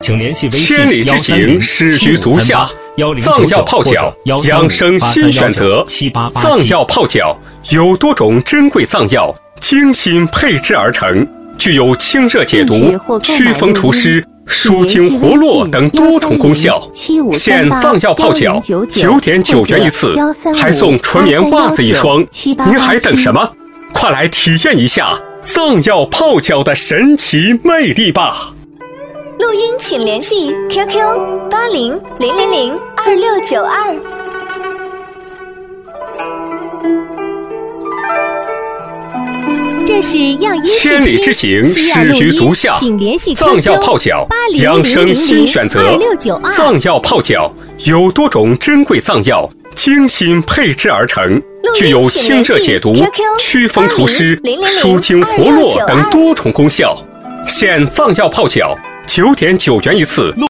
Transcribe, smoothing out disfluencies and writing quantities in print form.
请联系微信千里之行，始于足下。藏药泡脚，养生新选择。藏药泡脚有多种珍贵藏药精心配制而成，具有清热解毒、祛风除湿、舒筋活络等多重功效。现藏药泡脚9.9元一次，还送纯棉袜子一双。您还等什么？快来体验一下藏药泡脚的神奇魅力吧！ 录音请联系 QQ8000002692。 这是药医千里之行，始于足下。藏药泡脚，养生新选择。藏药泡脚有多种珍贵藏药精心配制而成，具有清热解毒、祛风除湿、舒筋活络等多重功效。现藏药泡脚9.9元一次。